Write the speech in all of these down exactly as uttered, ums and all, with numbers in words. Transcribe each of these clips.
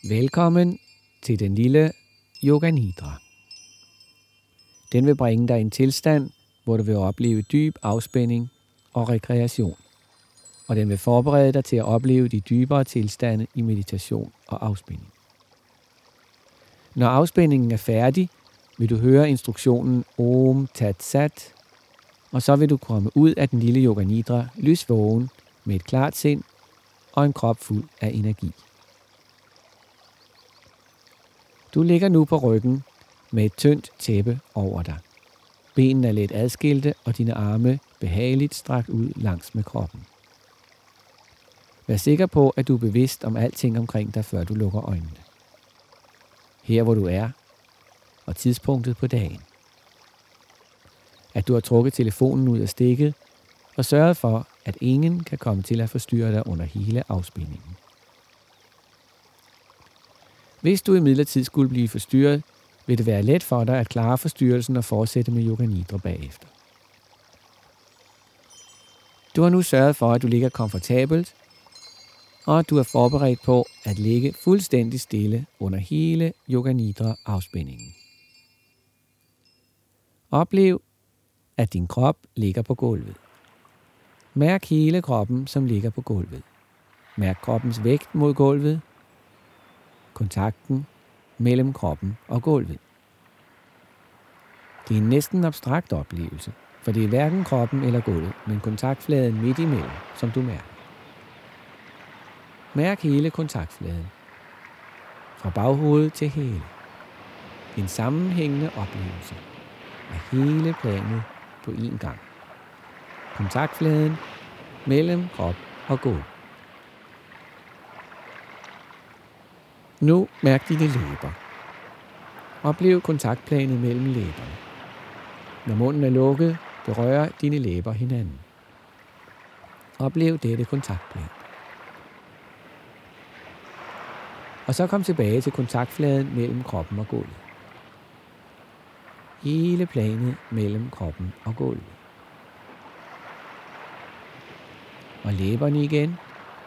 Velkommen til den lille Yoga Nidra. Den vil bringe dig i en tilstand, hvor du vil opleve dyb afspænding og rekreation. Og den vil forberede dig til at opleve de dybere tilstande i meditation og afspænding. Når afspændingen er færdig, vil du høre instruktionen Om Tat Sat, og så vil du komme ud af den lille Yoga Nidra lysvågen med et klart sind og en krop fuld af energi. Du ligger nu på ryggen med et tyndt tæppe over dig. Benene er let adskilte, og dine arme behageligt strakt ud langs med kroppen. Vær sikker på, at du er bevidst om alting omkring dig, før du lukker øjnene. Her hvor du er, og tidspunktet på dagen. At du har trukket telefonen ud af stikket, og sørget for, at ingen kan komme til at forstyrre dig under hele afspændingen. Hvis du imidlertid skulle blive forstyrret, vil det være let for dig at klare forstyrrelsen og fortsætte med Yoga Nidra bagefter. Du har nu sørget for, at du ligger komfortabelt, og at du er forberedt på at ligge fuldstændig stille under hele Yoga Nidra afspændingen. Oplev, at din krop ligger på gulvet. Mærk hele kroppen, som ligger på gulvet. Mærk kroppens vægt mod gulvet. Kontakten mellem kroppen og gulvet. Det er en næsten abstrakt oplevelse, for det er hverken kroppen eller gulvet, men kontaktfladen midt imellem, som du mærker. Mærk hele kontaktfladen. Fra baghovedet til hæle. En sammenhængende oplevelse af hele planet på én gang. Kontaktfladen mellem krop og gulv. Nu mærk dine læber. Oplev kontaktplanet mellem læberne. Når munden er lukket, berører dine læber hinanden. Oplev dette kontaktplan. Og så kom tilbage til kontaktfladen mellem kroppen og gulvet. Hele planet mellem kroppen og gulvet. Og læberne igen.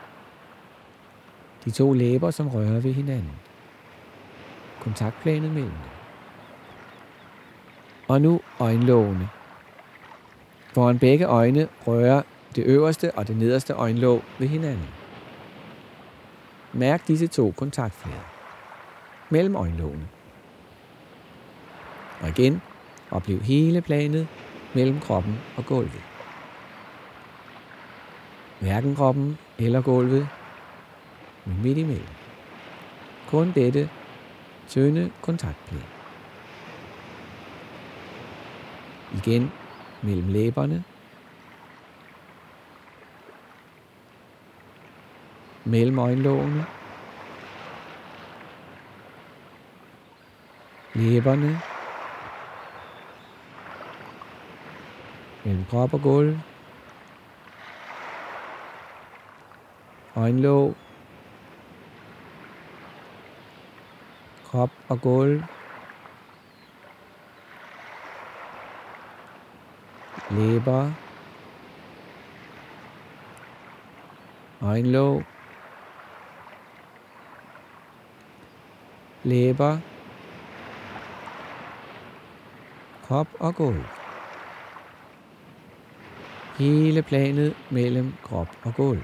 De to læber, som rører ved hinanden. Kontaktplanet mellem dem. Og nu øjenlågene. Foran begge øjne rører det øverste og det nederste øjenlåg ved hinanden. Mærk disse to kontaktflader mellem øjenlågene. Og igen oplev hele planet mellem kroppen og gulvet. Hverken kroppen eller gulvet, men midt imellem. Kun dette tynde kontaktplan. Igen mellem læberne. Mellem øjenlågene. Læberne. Mellem krop og gulv. Øjenlåg. Krop og gulv. Læber. Øjenlåg. Læber. Krop og gulv. Hele planet mellem krop og gulv.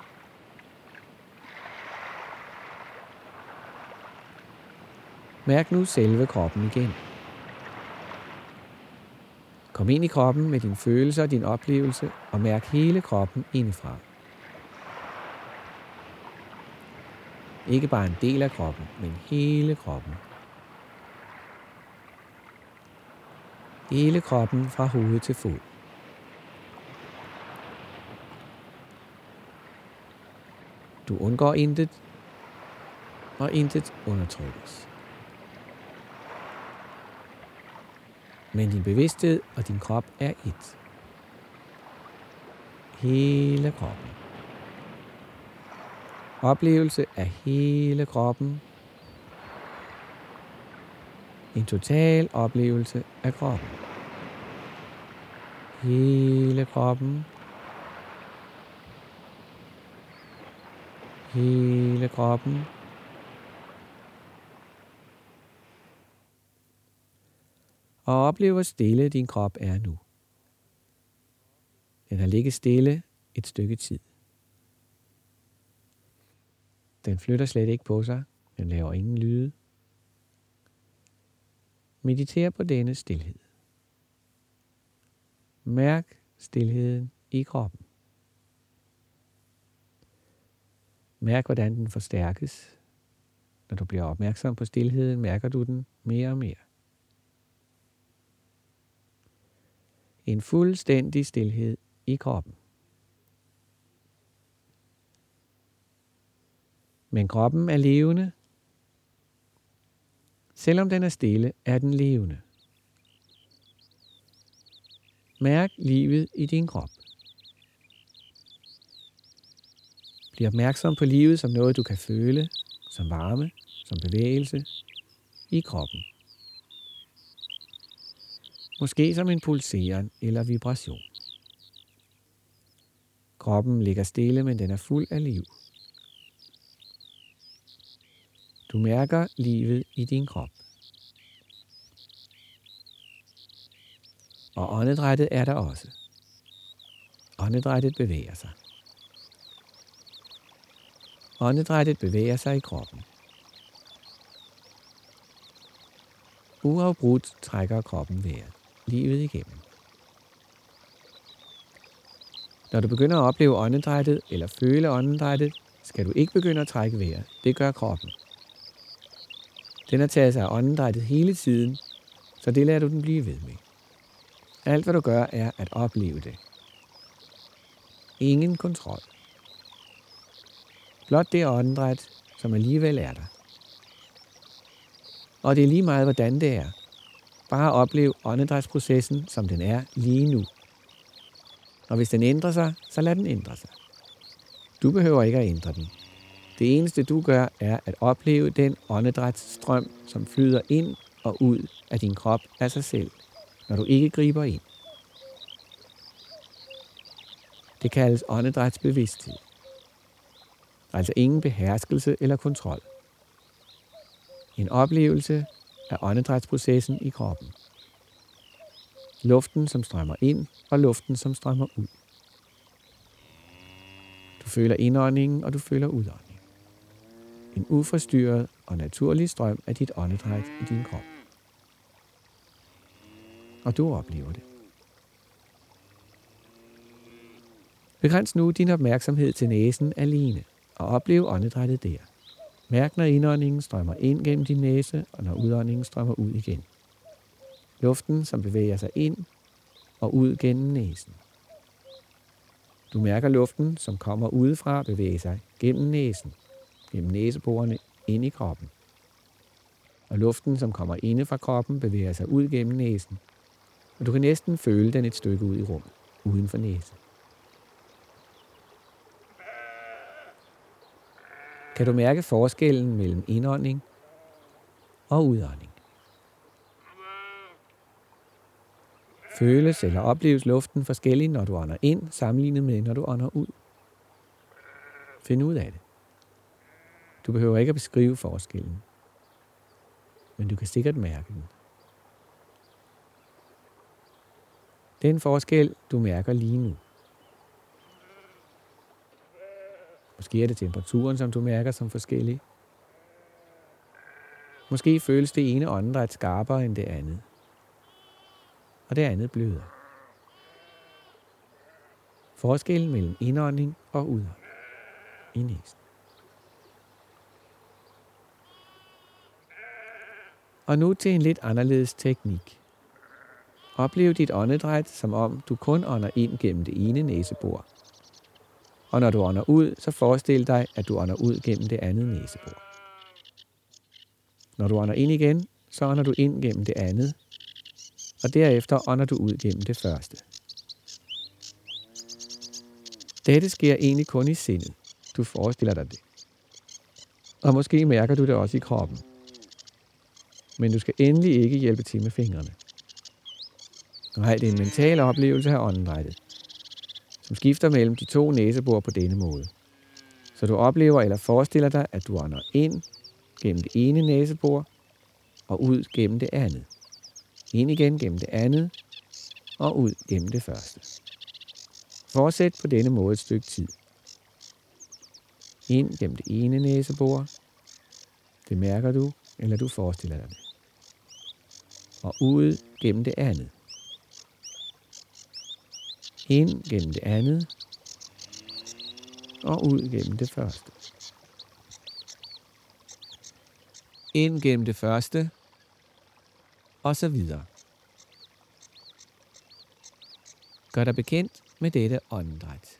Mærk nu selve kroppen igen. Kom ind i kroppen med dine følelser og din oplevelse, og mærk hele kroppen indefra. Ikke bare en del af kroppen, men hele kroppen. Hele kroppen fra hoved til fod. Du undgår intet, og intet undertrykkes. Men din bevidsthed og din krop er ét. Hele kroppen. Oplevelse af hele kroppen. En total oplevelse af kroppen. Hele kroppen. Hele kroppen. og opleve, hvor stille din krop er nu. Den har ligget stille et stykke tid. Den flytter slet ikke på sig. Den laver ingen lyde. Mediter på denne stilhed. Mærk stilheden i kroppen. Mærk, hvordan den forstærkes. Når du bliver opmærksom på stilheden, mærker du den mere og mere. En fuldstændig stilhed i kroppen. Men kroppen er levende. Selvom den er stille, er den levende. Mærk livet i din krop. Bliv opmærksom på livet som noget, du kan føle, som varme, som bevægelse i kroppen. Måske som en pulseren eller vibration. Kroppen ligger stille, men den er fuld af liv. Du mærker livet i din krop. Og åndedrættet er der også. Åndedrættet bevæger sig. Åndedrættet bevæger sig i kroppen. Uafbrudt trækker kroppen vejret, livet igennem. Når du begynder at opleve åndedrættet eller føle åndedrættet, skal du ikke begynde at trække vejret. Det gør kroppen. Den har taget sig af åndedrættet hele tiden, så det lader du den blive ved med. Alt hvad du gør er at opleve det. Ingen kontrol. Blot det åndedræt, som alligevel er der. Og det er lige meget, hvordan det er. Bare oplev åndedrætsprocessen, som den er lige nu. Og hvis den ændrer sig, så lad den ændre sig. Du behøver ikke at ændre den. Det eneste du gør, er at opleve den åndedrætsstrøm, som flyder ind og ud af din krop af sig selv, når du ikke griber ind. Det kaldes åndedrætsbevidsthed. Altså ingen beherskelse eller kontrol. En oplevelse af åndedrætsprocessen i kroppen. Luften, som strømmer ind, og luften, som strømmer ud. Du føler indåndingen, og du føler udåndingen. En uforstyrret og naturlig strøm af dit åndedræt i din krop. Og du oplever det. Begræns nu din opmærksomhed til næsen alene, og oplev åndedrættet der. Mærk, når indåndingen strømmer ind gennem din næse, og når udåndingen strømmer ud igen. Luften, som bevæger sig ind og ud gennem næsen. Du mærker luften, som kommer udefra, bevæge sig gennem næsen, gennem næseborene ind i kroppen. Og luften, som kommer inde fra kroppen, bevæger sig ud gennem næsen. Og du kan næsten føle den et stykke ud i rummet, uden for næsen. Kan du mærke forskellen mellem indånding og udånding? Føles eller opleves luften forskellig, når du ånder ind, sammenlignet med, når du ånder ud? Find ud af det. Du behøver ikke at beskrive forskellen, men du kan sikkert mærke den. Den forskel, du mærker lige nu. Måske er det temperaturen, som du mærker som forskellig. Måske føles det ene åndedræt skarpere end det andet. Og det andet bløder. Forskellen mellem indånding og udånding i næsen. Og nu til en lidt anderledes teknik. Oplev dit åndedræt, som om du kun ånder ind gennem det ene næsebor. Og når du ånder ud, så forestil dig, at du ånder ud gennem det andet næsebor. Når du ånder ind igen, så ånder du ind gennem det andet, og derefter ånder du ud gennem det første. Dette sker egentlig kun i sindet. Du forestiller dig det. Og måske mærker du det også i kroppen. Men du skal endelig ikke hjælpe til med fingrene. Nej, det er en mental oplevelse af åndedrættet, som skifter mellem de to næsebor på denne måde. Så du oplever eller forestiller dig, at du ånder ind gennem det ene næsebor og ud gennem det andet. Ind igen gennem det andet, og ud gennem det første. Fortsæt på denne måde et stykke tid. Ind gennem det ene næsebor. Det mærker du, eller du forestiller dig det. Og ud gennem det andet. Ind gennem det andet, og ud gennem det første. Ind gennem det første, og så videre. Gør dig bekendt med dette åndedræt.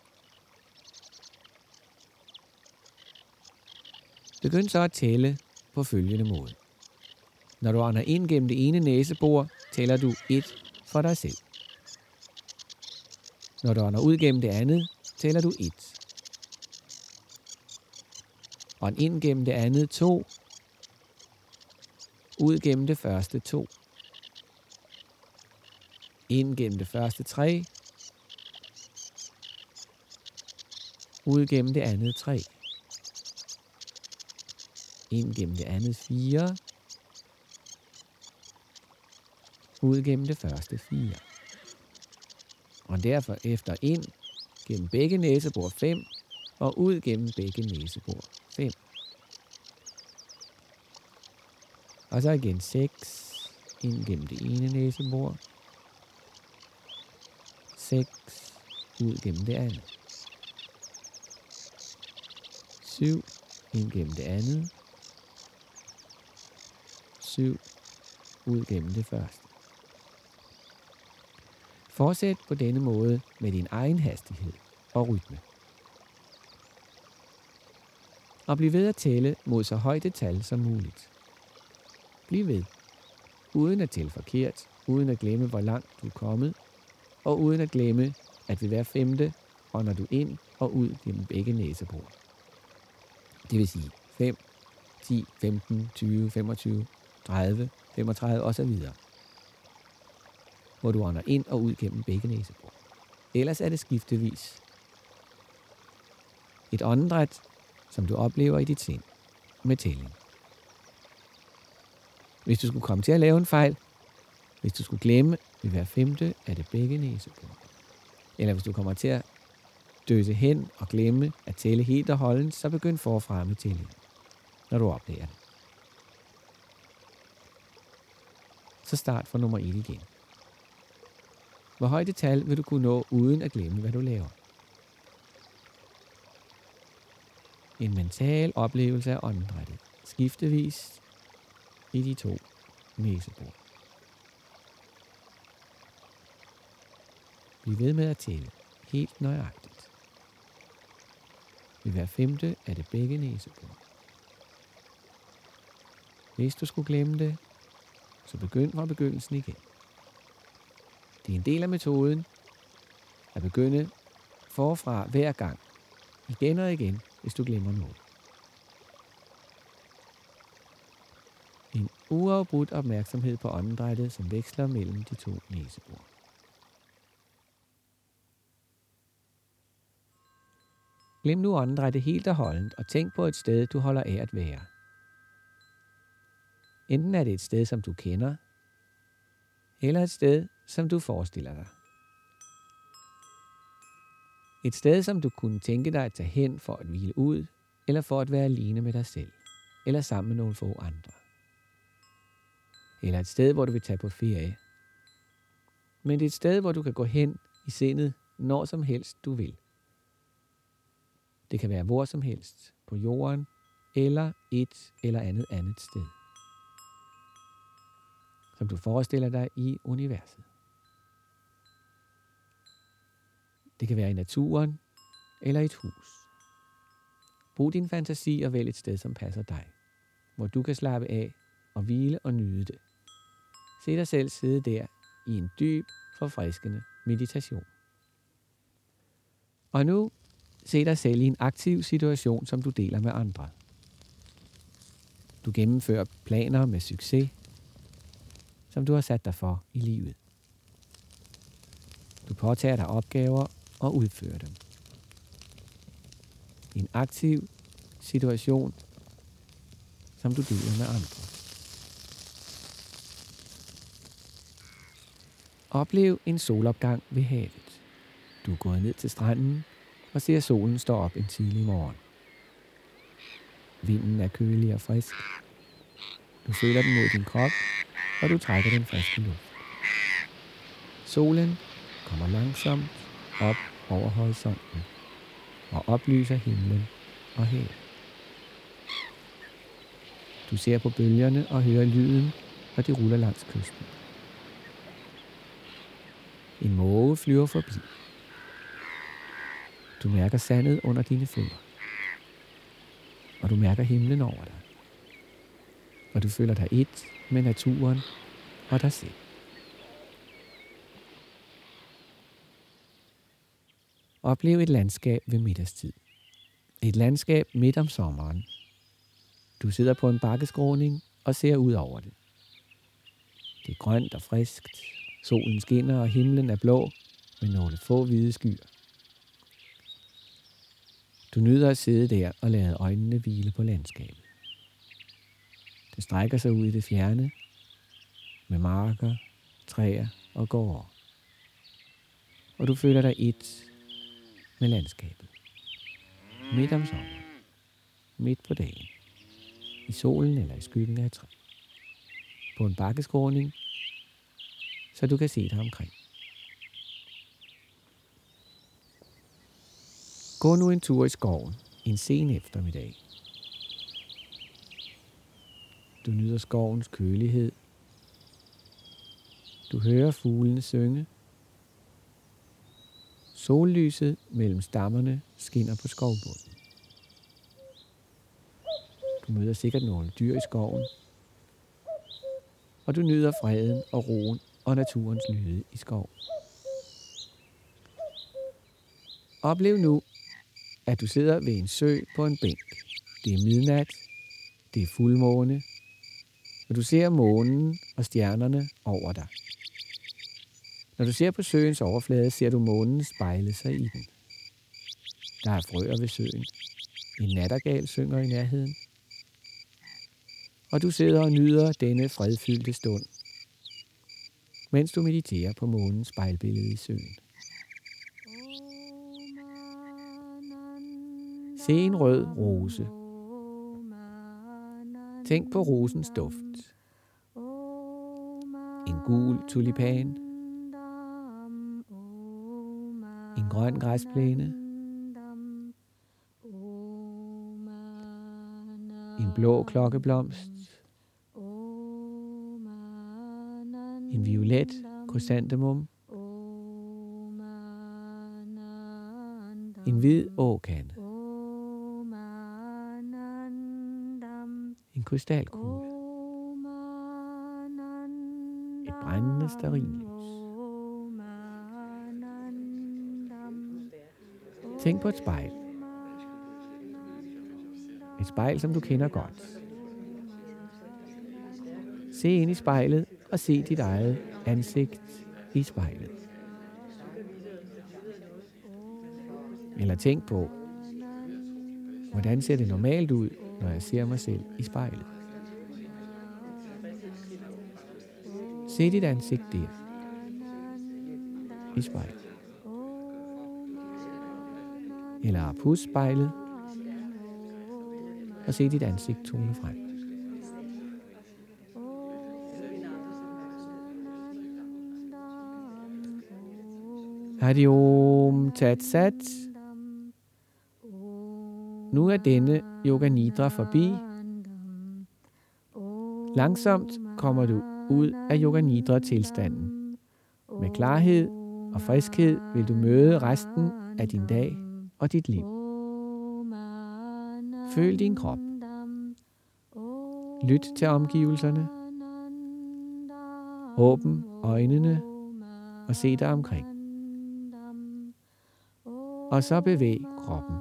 Begynd så at tælle på følgende måde. Når du ånder ind gennem det ene næsebor, tæller du et for dig selv. Når du ånder ud gennem det andet, tæller du et. Ånd ind gennem det andet to. Ud gennem det første to. Ind gennem det første tre. Ud gennem det andet tre. Ind gennem det andet fire. Ud gennem det første fire. Og derfor efter ind gennem begge næsebor fem, og ud gennem begge næsebor fem. Og så igen seks, ind gennem det ene næsebor. seks, ud gennem det andet. syv, ind gennem det andet. syv, ud gennem det første. Fortsæt på denne måde med din egen hastighed og rytme. Og bliv ved at tælle mod så højt et tal som muligt. Bliv ved, uden at tælle forkert, uden at glemme hvor langt du er kommet, og uden at glemme, at ved hver femte ånder du ind og ud gennem begge næsebor. Det vil sige fem, ti, femten, tyve, femogtyve, tredive, femogtredive osv. Hvor du ånder ind og ud gennem begge næsebor. Ellers er det skiftevis. Et åndedræt, som du oplever i dit sind med tælling. Hvis du skulle komme til at lave en fejl, hvis du skulle glemme ved hver femte, er det begge næsebor. Eller hvis du kommer til at døse hen og glemme at tælle helt og holdent, så begynd forfra med tælling, når du opdager det. Så start fra nummer et igen. Hvor højt et tal vil du kunne nå uden at glemme, hvad du laver? En mental oplevelse af åndedrættet, skiftevis i de to næsebor. Bliv ved med at tælle helt nøjagtigt. Ved hver femte er det begge næsebor. Hvis du skulle glemme det, så begynd fra begyndelsen igen. Det er en del af metoden at begynde forfra hver gang, igen og igen, hvis du glemmer noget. En uafbrudt opmærksomhed på åndedrættet, som veksler mellem de to næsebor. Glem nu åndedrættet helt og holdent, og tænk på et sted, du holder af at være. Enten er det et sted, som du kender, eller et sted, som du forestiller dig. Et sted, som du kunne tænke dig at tage hen for at hvile ud, eller for at være alene med dig selv, eller sammen med nogle få andre. Eller et sted, hvor du vil tage på ferie. Men det er et sted, hvor du kan gå hen i sindet, når som helst du vil. Det kan være hvor som helst, på jorden, eller et eller andet andet sted, som du forestiller dig i universet. Det kan være i naturen eller et hus. Brug din fantasi og vælg et sted, som passer dig, hvor du kan slappe af og hvile og nyde det. Se dig selv sidde der i en dyb, forfriskende meditation. Og nu se dig selv i en aktiv situation, som du deler med andre. Du gennemfører planer med succes, som du har sat dig for i livet. Du påtager dig opgaver og udfører dem. I en aktiv situation, som du deler med andre. Oplev en solopgang ved havet. Du er gået ned til stranden og ser solen stå op en tidlig morgen. Vinden er kølig og frisk. Du føler den mod din krop, og du trækker den friske luft. Solen kommer langsomt op over horisonten og oplyser himlen og havet. Du ser på bølgerne og hører lyden, og de ruller langs kysten. En måge flyver forbi. Du mærker sandet under dine fødder. Og du mærker himlen over dig. Og du føler dig et med naturen og dig selv. Oplev et landskab ved middagstid. Et landskab midt om sommeren. Du sidder på en bakkeskråning og ser ud over det. Det er grønt og friskt. Solen skinner, og himlen er blå med nogle få hvide skyer. Du nyder at sidde der og lade øjnene hvile på landskabet. Det strækker sig ud i det fjerne med marker, træer og gårde. Og du føler dig et med landskabet. Midt om sommeren. Midt på dagen. I solen eller i skyggen af et træ. På en bakkeskråning, så du kan se dig omkring. Gå nu en tur i skoven en sen eftermiddag. Du nyder skovens kølighed. Du hører fuglene synge. Sollyset mellem stammerne skinner på skovbunden. Du møder sikkert nogle dyr i skoven. Og du nyder freden og roen og naturens lyde i skoven. Oplev nu, at du sidder ved en sø på en bænk. Det er midnat, det er fuldmåne, og du ser månen og stjernerne over dig. Når du ser på søens overflade, ser du månen spejle sig i den. Der er frøer ved søen. En nattergal synger i nærheden. Og du sidder og nyder denne fredfyldte stund, mens du mediterer på månens spejlbillede i søen. Se en rød rose. Tænk på rosens duft. En gul tulipan. En grøn græsplæne. En blå klokkeblomst. En violet krysantemum. En hvid åkande. En krystalkugle. Et brændende stearinlys. Tænk på et spejl. Et spejl, som du kender godt. Se ind i spejlet og se dit eget ansigt i spejlet. Eller tænk på, hvordan ser det normalt ud, når jeg ser mig selv i spejlet. Se dit ansigt der, i spejlet. Eller pust spejlet, og se dit ansigt tone frem. Hari Om Tat Sat. Nu er denne Yoga Nidra forbi. Langsomt kommer du ud af Yoga Nidra tilstanden. Med klarhed og friskhed vil du møde resten af din dag og dit liv. Føl din krop. Lyt til omgivelserne. Åbn øjnene og se dig omkring. Og så bevæg kroppen.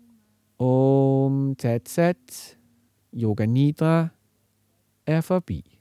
Om Tat Sat. Yoga Nidra er forbi.